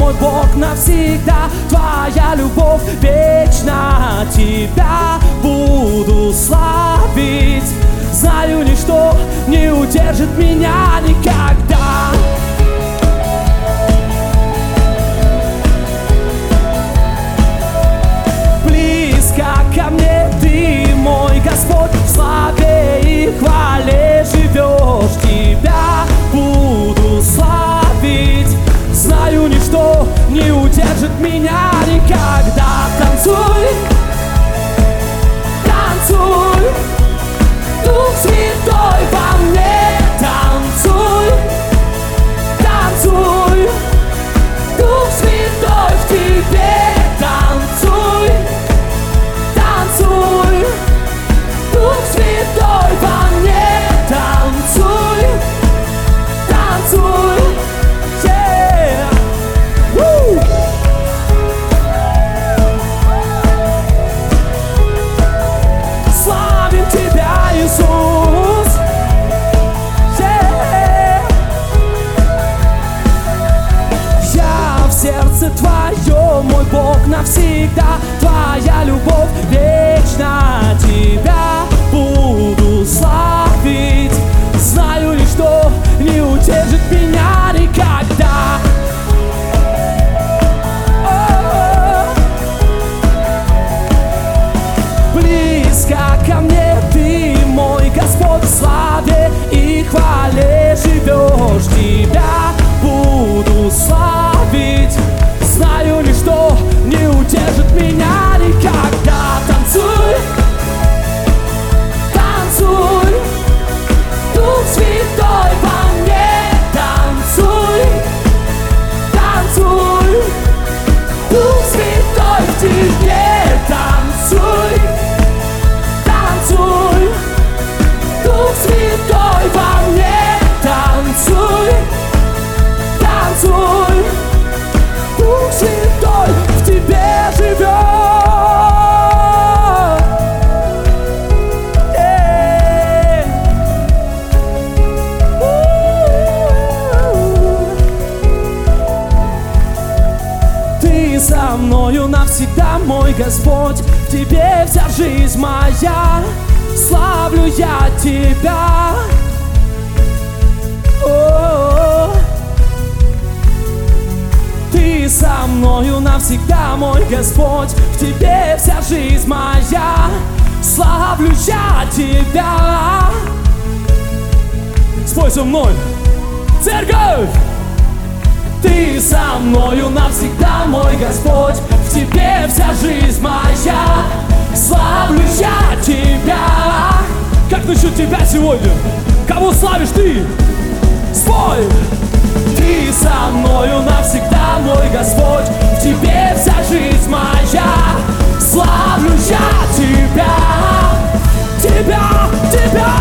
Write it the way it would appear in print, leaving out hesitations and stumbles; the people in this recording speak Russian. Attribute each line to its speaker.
Speaker 1: мой Бог, навсегда. Твоя любовь вечна, Тебя буду славить. Знаю, ничто не удержит меня никогда. Близко ко мне Ты, мой Господь, в славе и хвале живешь. Тебя буду славить. Знаю, ничто не удержит меня никогда. Танцуй, танцуй, Дух Святой во мне. Танцуй, танцуй, Дух Святой в тебе. Танцуй, танцуй, Дух Святой во мне. Танцуй, танцуй, yeah. Woo! Славим Тебя, Иисус, yeah. Я в сердце Твоем, мой Бог, навсегда. Твоя любовь вечна, Тебя буду славить. Знаю, ничто не удержит меня никогда. Близко ко мне Ты, мой Господь, в славе и хвале живешь. Тебя буду славить. Знаю, ничто не удержит меня никогда. Танцуй, танцуй, Дух Святой во мне. Танцуй, танцуй, Дух Святой в тебе. Танцуй, танцуй, Дух Святой во мне. Танцуй, танцуй, Дух Святой в тебе живет. Ты со мною навсегда, мой Господь, в Тебе вся жизнь моя. Славлю я Тебя. О-о-о. Ты со мною навсегда, мой Господь, в Тебе вся жизнь моя. Славлю я Тебя. Спой со мной, церковь! Ты со мною навсегда, мой Господь, в Тебе вся жизнь моя. Славлю я Тебя. Как насчет Тебя сегодня? Кого славишь Ты? Спой! Ты со мною навсегда, мой Господь, в Тебе вся жизнь моя. Славлю я Тебя, Тебя, Тебя.